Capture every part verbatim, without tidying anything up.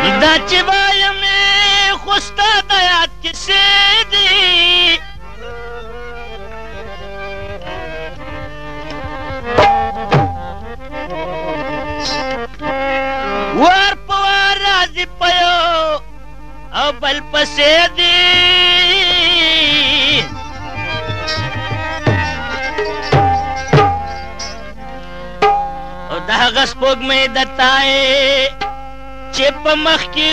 دا چې وایم خو ستا د یاد کیسې دي وار په وار راځي په یو او بل پسې دي او د هغه سپوږمۍ د تایې چې په مخ کې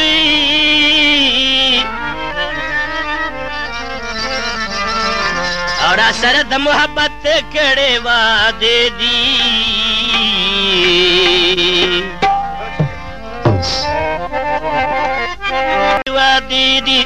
او را سره د محبت کړې وعدې دي وعدې دي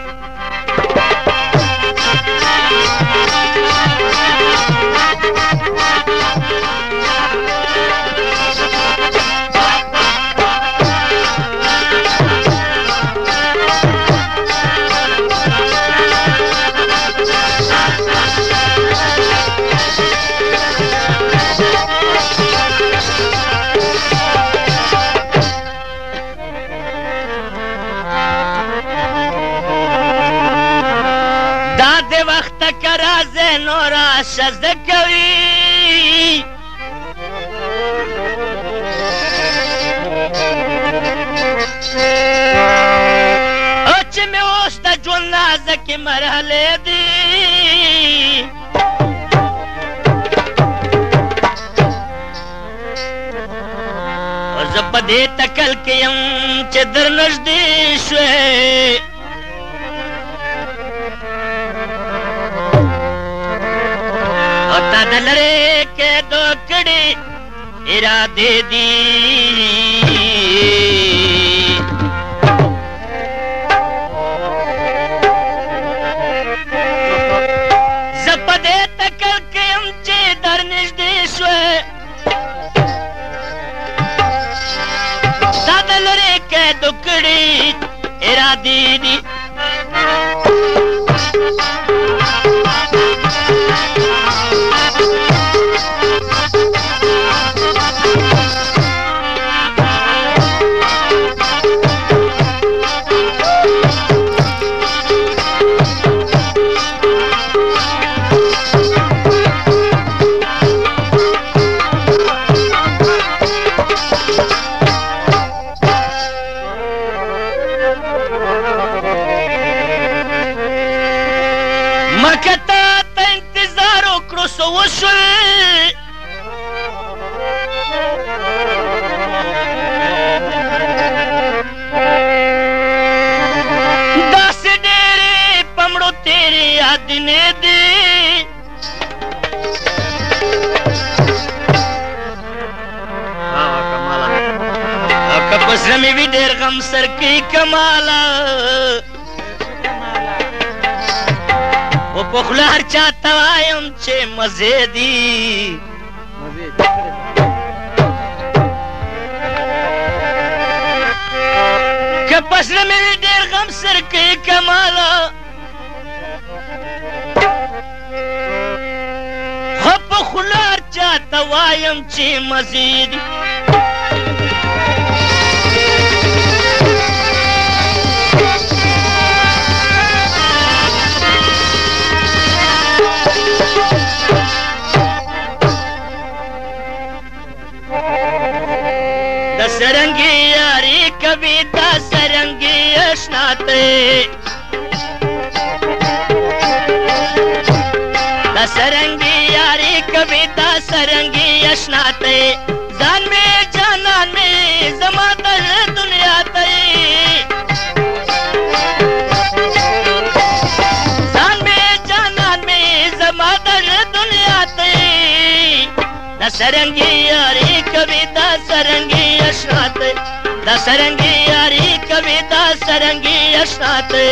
کرازه نورا شزده کوي او چې مې اوس د ژوند نازکې مرحلې دي او زه په دې تکل کې یم چې در نږدې شوې د لرې کېدو کړي ارادې دي زه په دې تکل کې یم چې در نږدې شوې دا د لرې کېدو کړي ارادې دي مکه تا ته انتظار وکړو څه وشول داسې ډېرې په مړو تېرې یادینې دي او که په زړه مې وي ډېر غم سر کوي کماله و په خوله هر چا ته وایم چې مزې دي که په زړه مې وي ډېر غم سر کوي کماله خو په خوله هر چا ته وایم چې مزې دي د سرنګي یاري کوي دا سرنګي اشنا ته د سرنګي یاري کوي دا سرنګي اشنا ته ځان مې جانان مې زما د دنیا ته ځان مې جانان مې زما د دنیا ته د سرنګي یاري کوي دا سرنګي اشنا ته د سرنګي یاري کوي دا سرنګي اشنا ته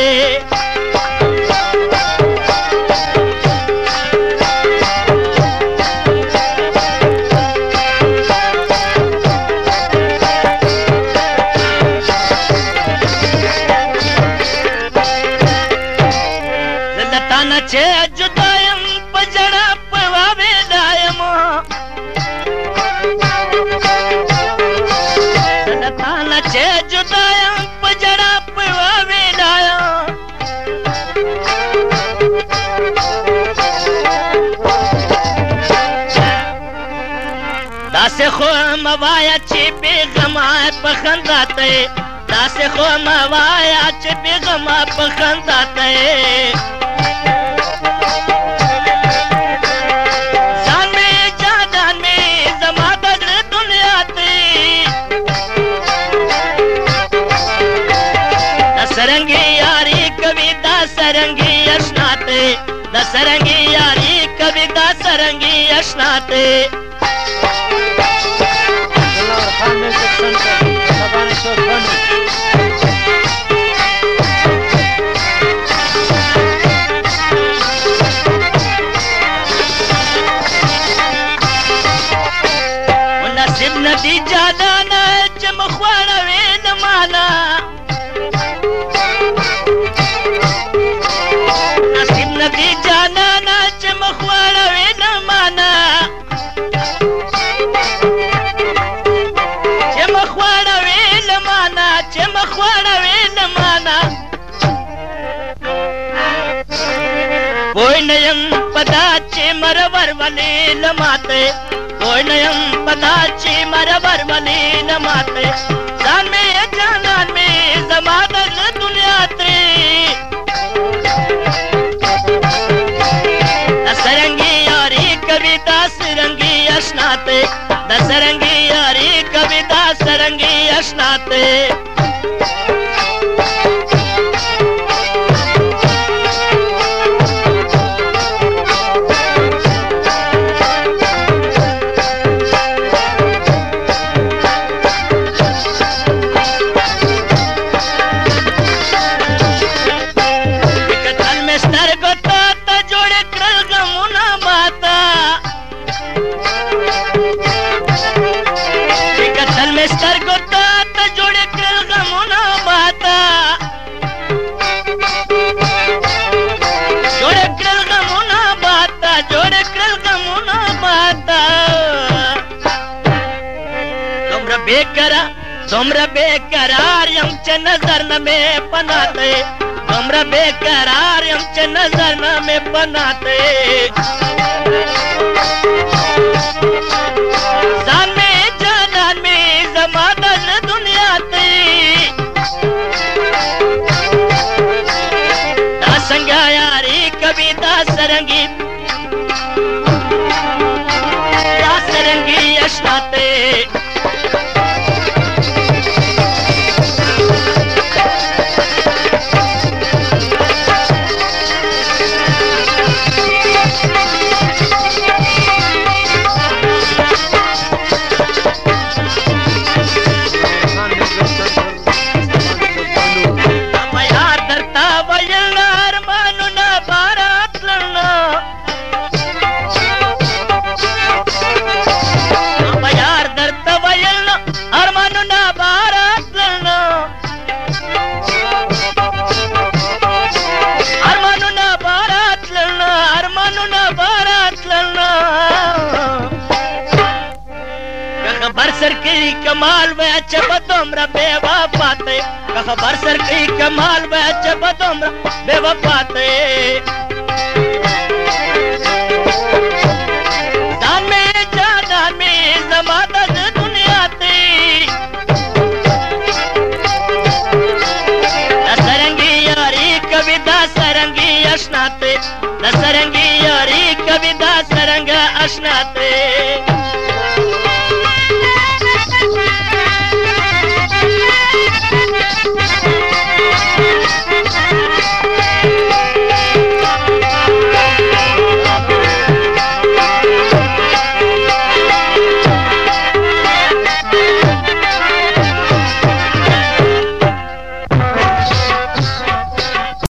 زه د تا نه چې جدا یم په ژړا په واویلا یم زه د تا نه چې جدا یم په ژړا داسې خو مه وایه چې بېغمه په خندا ته یې داسې خو مه وایه چې بېغمه په خندا ته یې ځان مې جانان مې زما د زړه دنیا ته دا سرنګې یاري کوي دا سرنګې اشنا ته دا سرنګې یاري کوي دا سرنګې اشنا ته Khan Music Center, Bhabaneswar, Banu. نصیب ندی جانانا چې مخواړوې د مانا نصیب ندی جانانا چې مخواړوې د مانا چې مخواړوې د مانا پوه نه یم په دا چې مرور ولې له ماته پوه نه یم په دا چې مرور ولې له ماته ځان مې جانان مې زما د زړه دنیا ته دا سرنګې یاري کوي دا سرنګې اشنا ته دا سرنګې یاري کوي دا سرنګې اشنا ته سترګو ته ته جوړې کړل غمونه ماته جوړې کړل غمونه ماته جوړې کړل غمونه ماته دومره بېکره دومره بېقرار یم چې نظر نه مې پناه دی دومره بېقرار یم چې نظر نه مې پناه دی ځان مې جانان مې زما د زړه دنیا ته دا څنګه یاري کوي دا سرنګي دا سرنګي اشنا ته خبر سر کی کمال و چب دومره بے وفا ته خبر سر کی کمال و چب دومره بے وفا ته ځان مې جانان مې زما د دنیا ته دا سرنګي یاري کوي دا سرنګي اشنا ته دا سرنګي یاري کوي دا سرنګ اشنا ته